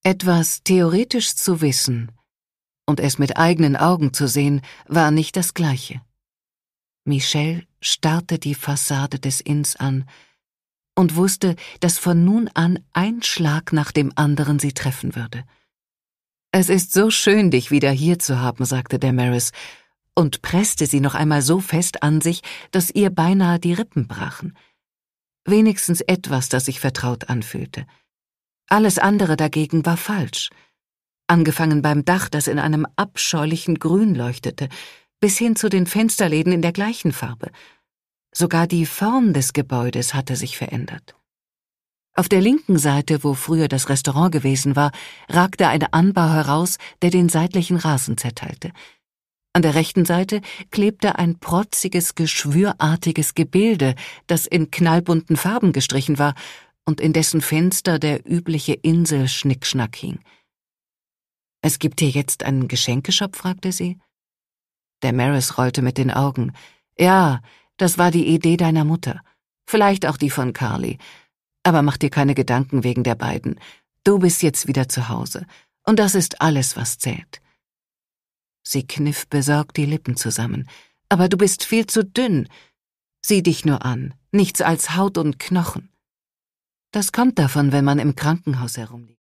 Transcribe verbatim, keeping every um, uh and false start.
Etwas theoretisch zu wissen und es mit eigenen Augen zu sehen, war nicht das Gleiche. Michelle starrte die Fassade des Inns an und wusste, dass von nun an ein Schlag nach dem anderen sie treffen würde. »Es ist so schön, dich wieder hier zu haben«, sagte Damaris und presste sie noch einmal so fest an sich, dass ihr beinahe die Rippen brachen. Wenigstens etwas, das sich vertraut anfühlte. Alles andere dagegen war falsch. Angefangen beim Dach, das in einem abscheulichen Grün leuchtete, bis hin zu den Fensterläden in der gleichen Farbe. Sogar die Form des Gebäudes hatte sich verändert. Auf der linken Seite, wo früher das Restaurant gewesen war, ragte ein Anbau heraus, der den seitlichen Rasen zerteilte. An der rechten Seite klebte ein protziges, geschwürartiges Gebilde, das in knallbunten Farben gestrichen war und in dessen Fenster der übliche Insel-Schnickschnack hing. »Es gibt hier jetzt einen Geschenkeshop?« fragte sie. Damaris rollte mit den Augen. »Ja, das war die Idee deiner Mutter. Vielleicht auch die von Carly. Aber mach dir keine Gedanken wegen der beiden. Du bist jetzt wieder zu Hause. Und das ist alles, was zählt.« Sie kniff besorgt die Lippen zusammen. »Aber du bist viel zu dünn. Sieh dich nur an. Nichts als Haut und Knochen.« »Das kommt davon, wenn man im Krankenhaus herumliegt.«